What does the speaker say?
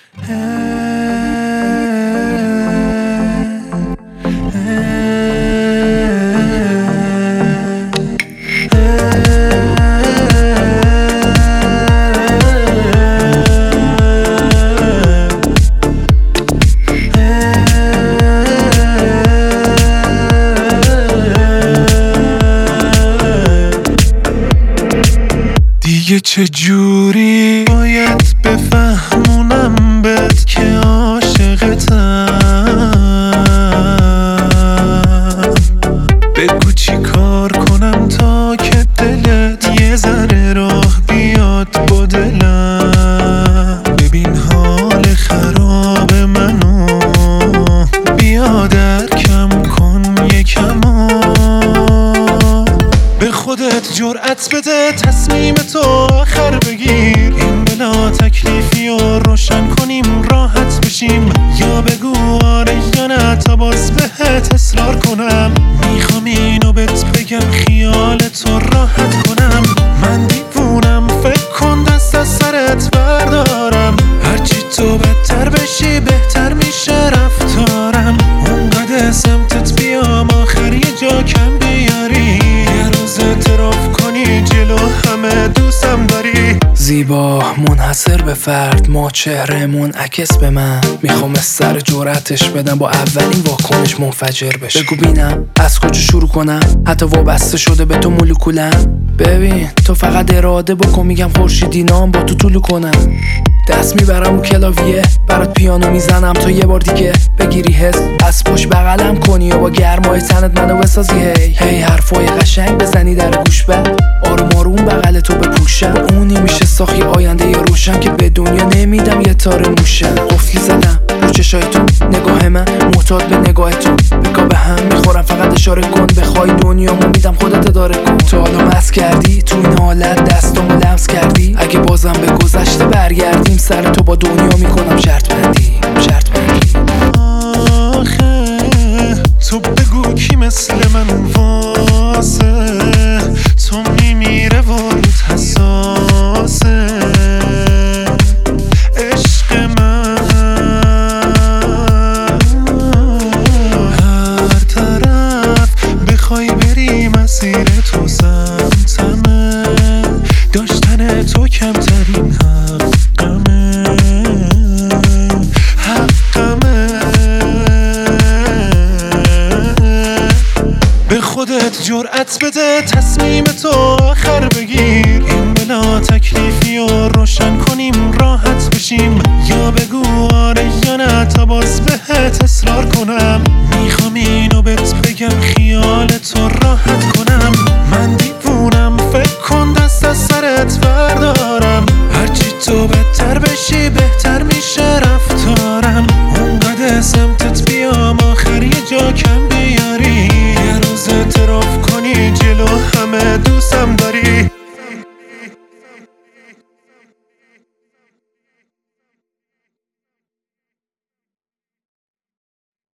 دیگه چجوری باید بفهمونم بهت که عاشقتم؟ بگو چی کار کنم تا که دلت یه ذره راه بیاد با دلم. ببین حال خراب منو، بیا درکم کن یکم، به خودت جرأت بده تصمیم تو آخر بگیر. این بلا تکلیفی رو روشن کنیم راحت بشیم، یا بگو آره یا نه تا باز بهت اصرار کنم. میخوام اینو بهت بگم خیال تو راحت کنم. من دیوونم فکر کن دست از سرت بردارم، هرچی تو بدتر بشی بهتر میشه رفتارم. اونقدر سمتت بیام آخر یه جا کم بیاری، اعتراف کنی جلو همه دوستم داری. زیبا منحصر به فرد، ما چهرهمون عکس به من. میخوام از سر جرأتش بدم با اولین واکنش منفجر بشه. بگو بینم از کجا شروع کنم، حتی وابسته شده به تو مولکولم. ببین تو فقط اراده بکن، میگم خورشیدی نام با تو طولو کنم. دست میبرم و کلاویه برات پیانو میزنم تا یه بار دیگه بگیری حس، از پشت بغلم کنی و با گرمای تنت منو بسازی. هی حرفای قشنگ بزنی در گوش، بعد آروم آروم بغل تو بپوشم. با اونی میشه ساخی آینده ی روشن که به دنیا نمیدم یه تار موشن. قفلی زدم رو چشای تو، نگاه من معتاد به نگاه تو. بگاه به هم میخورم فقط اشاره کن، بخوای دنیامو میدم خودت اداره کن. تو حالا مست کردی تو این حالت دستامو لمس کردی، اگه بازم به گذشته برگردیم سر تو با دنیا میکنم شرط بندی. آخه تو بگو کی مثل من واسه تو میمیره و روت حساسه. عشق من هر طرف بخوای بری مسیر تو سمتمه، داشتن تو کمترین حقمه. به خودت جرأت بده تصمیم تو آخر بگیر. این بلا تکلیفی رو روشن کنیم راحت بشیم، یا بگو آره یا نه تا باز بهت اصرار کنم. میخوام اینو بهت بگم خیال تو راحت کنم.